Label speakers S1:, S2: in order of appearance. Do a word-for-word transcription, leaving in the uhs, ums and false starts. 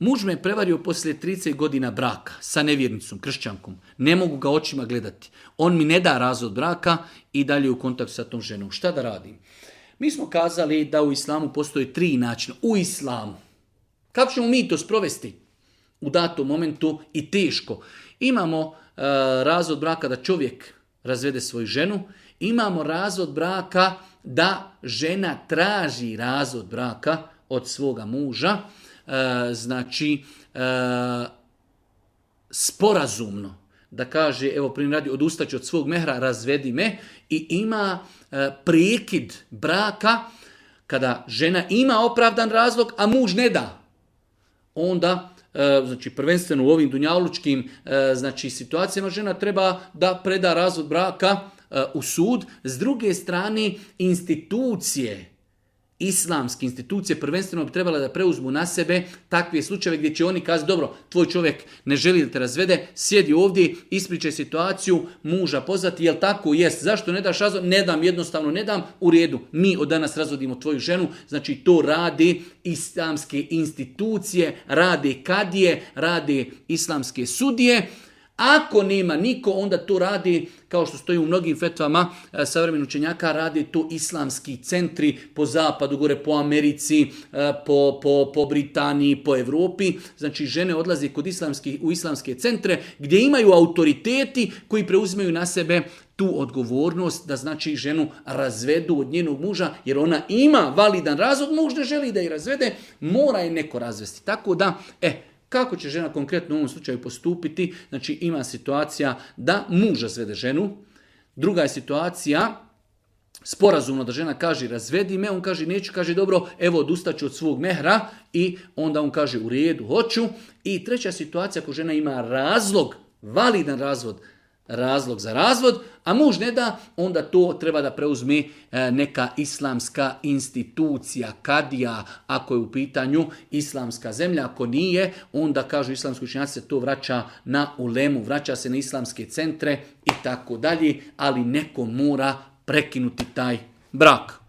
S1: Muž me je prevario poslije trideset godina braka sa nevjernicom, kršćankom. Ne mogu ga očima gledati. On mi ne da razvod braka i dalje u kontaktu sa tom ženom. Šta da radim? Mi smo kazali da u islamu postoji tri načina. U islamu. Kako ćemo mi to sprovesti? U datom momentu i teško. Imamo uh, razvod braka da čovjek razvede svoju ženu. Imamo razvod braka da žena traži razvod braka od svoga muža. Uh, znači, uh, sporazumno. Da kaže, evo primjer radi, odustaću od svog mehra, razvedi me. I ima uh, prekid braka kada žena ima opravdan razlog, a muž ne da. Onda, znači prvenstveno u ovim dunjalučkim znači, situacijama žena treba da preda razvod braka u sud. S druge strane, institucije, islamske institucije prvenstveno bi trebala da preuzmu na sebe takve slučajeve gdje će oni kazati, dobro, tvoj čovjek ne želi da te razvede, sjedi ovdje, ispričaj situaciju, muža pozvati, jel tako, jest, zašto ne daš razvod? Ne dam, jednostavno ne dam, u redu, mi od danas razvodimo tvoju ženu, znači to rade islamske institucije, rade kadije, rade islamske sudije. Ako nema niko, onda to radi, kao što stoji u mnogim fetvama savremenih učenjaka, radi to islamski centri po zapadu, gore po Americi, po, po, po Britaniji, po Europi. Znači žene odlaze kod islamskih, u islamske centre gdje imaju autoriteti koji preuzimaju na sebe tu odgovornost da znači ženu razvedu od njenog muža, jer ona ima validan razvod, muž ne želi da je razvede, mora je neko razvesti. Tako da, e, kako će žena konkretno u ovom slučaju postupiti? Znači ima situacija da muž razvede ženu, druga je situacija sporazumno da žena kaže razvedi me, on kaže neću, kaže dobro, evo odustaću od svog mehra i onda on kaže u redu, hoću. I treća situacija ako žena ima razlog, validan razvod, razlog za razvod, a muž ne da, onda to treba da preuzme neka islamska institucija, kadija, ako je u pitanju islamska zemlja, ako nije, onda kažu islamski učenjaci se to vraća na ulemu, vraća se na islamske centre i tako dalje, ali neko mora prekinuti taj brak.